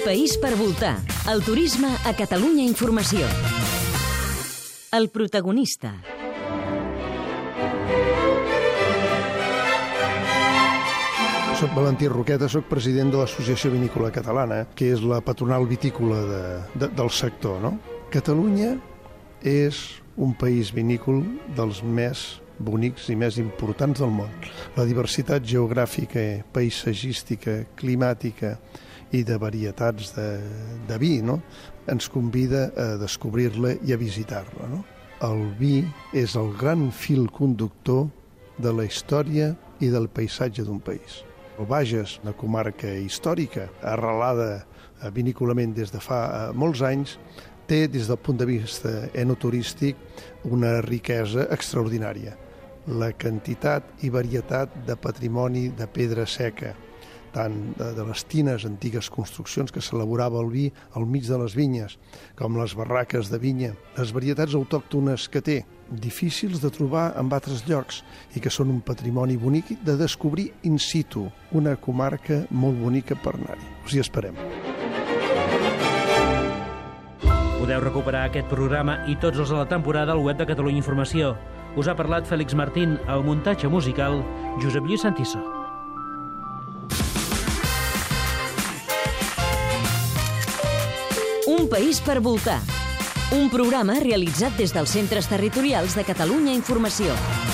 país per voltar. El turisme a Catalunya Informació. El protagonista. Soc Valentí Roqueta, soc president de l'Associació Vinícola Catalana, que és la patronal vitícola del sector, no? Catalunya és un país vinícola dels més bonics i més importants del món. La diversitat geogràfica, paisatgística, climàtica i de varietats de vi, no? Ens convida a descobrir-la i a visitar-la, no? El vi és el gran fil conductor de la història i del paisatge d'un país. El Bages, una comarca històrica, arrelada vinícolament des de fa molts anys, té, des del punt de vista enoturístic, una riquesa extraordinària. La quantitat i varietat de patrimoni de pedra seca, tant de les tines, antigues construccions que s'elaborava el vi al mig de les vinyes, com les barraques de vinya, les varietats autòctones que té, difícils de trobar en altres llocs i que són un patrimoni bonic de descobrir in situ, una comarca molt bonica per anar-hi. Us hi esperem. Podeu recuperar aquest programa i tots els de la temporada al web de Catalunya Informació. Us ha parlat Fèlix Martín, al muntatge musical Josep Lluís Santiso. Un país per voltar. Un programa realitzat des dels centres territorials de Catalunya Informació.